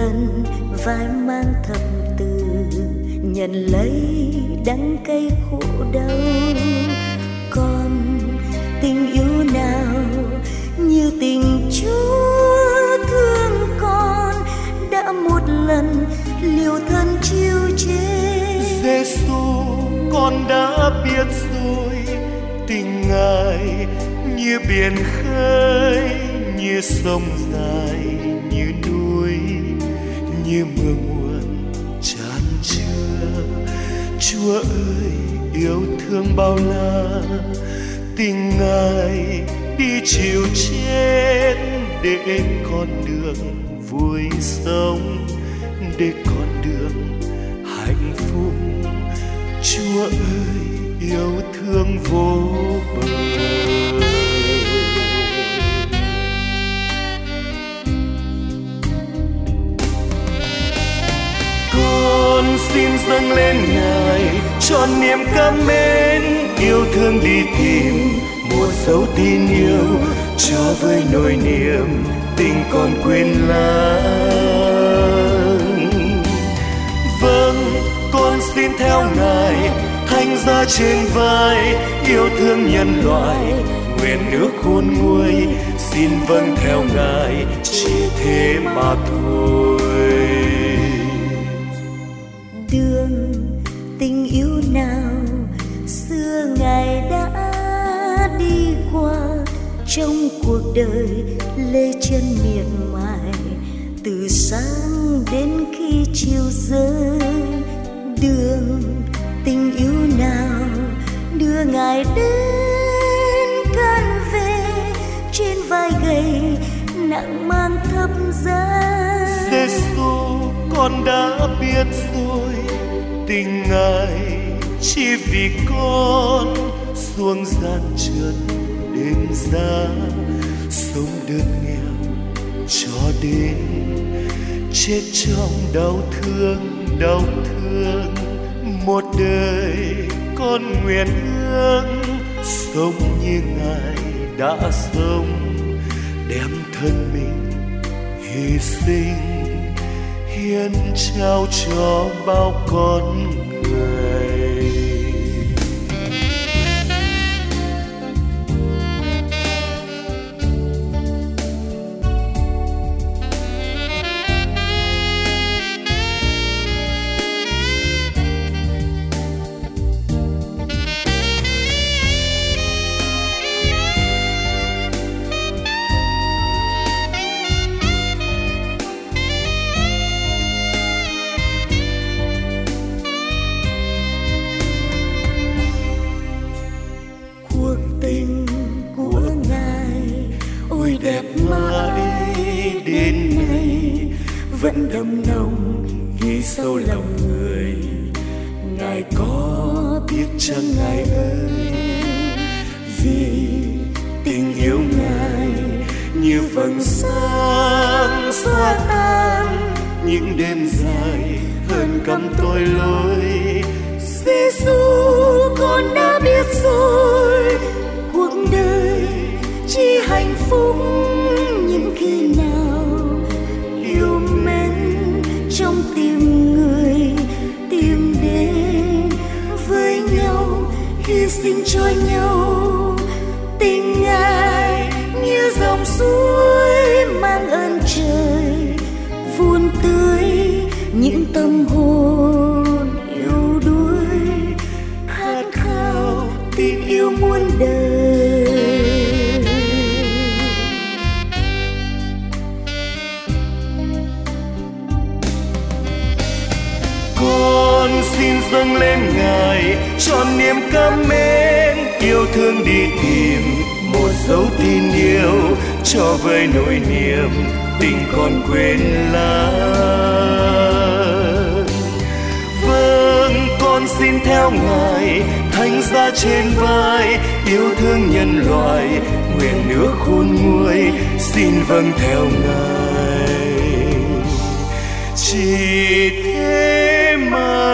lần vai mang thầm từ, nhận lấy đắng cay khổ đau. Còn tình yêu nào như tình Chúa thương con, đã một lần liều thân chiêu chết. Giêsu, con đã biết rồi, tình Ngài như biển khơi, như sông dài, như núi, như mưa nguồn tràn chứa. Chúa ơi, yêu thương bao la, tình Ngài đi chịu chết để con đường vui sống, để con đường hạnh phúc. Chúa ơi, yêu thương vô bờ. Con xin dâng lên Ngài cho niềm cảm mến, yêu thương đi tìm một dấu tin yêu, cho với nỗi niềm tình còn quên lãng. Vâng, con xin theo Ngài thành ra trên vai, yêu thương nhân loại, nguyện ước khôn nguôi, xin vâng theo Ngài, chỉ thế mà thôi. Đường tình yêu nào xưa Ngài đã đi qua, trong cuộc đời lê chân miệt mài, từ sáng đến khi chiều rơi. Đường tình yêu nào đưa Ngài đến can về, trên vai gầy nặng mang thập giá. Giêsu, con đã biết rồi, tình Ngài chỉ vì con xuống gian trượt đêm giá, sống đơn nghèo cho đến chết trong đau thương, đau thương. Một đời con nguyện ước sống như Ngài đã sống, đem thân mình hy sinh, hiến trao cho bao con người. Vẫn đậm nồng ghi sâu lòng người. Ngài có biết chăng Ngài ơi, vì tình yêu Ngài như vầng sáng xóa tan những đêm dài hơn căm tội lỗi. Giêsu, con đã biết rồi, cuộc đời chỉ hạnh phúc những khi nào yêu mến trong tim người, tìm đến với nhau, hy sinh cho nhau. Tình Ngài như dòng suối mang ơn trời, vun tươi những tâm hồn yêu đuối, khát khao tin yêu muôn đời. Con xin dâng lên Ngài cho niềm cảm mến, yêu thương đi tìm một dấu tin yêu, cho với nỗi niềm tình còn quên lãng. Vâng, con xin theo Ngài thành ra trên vai, yêu thương nhân loại, nguyện ước khôn nguôi, xin vâng theo Ngài, chỉ thế mà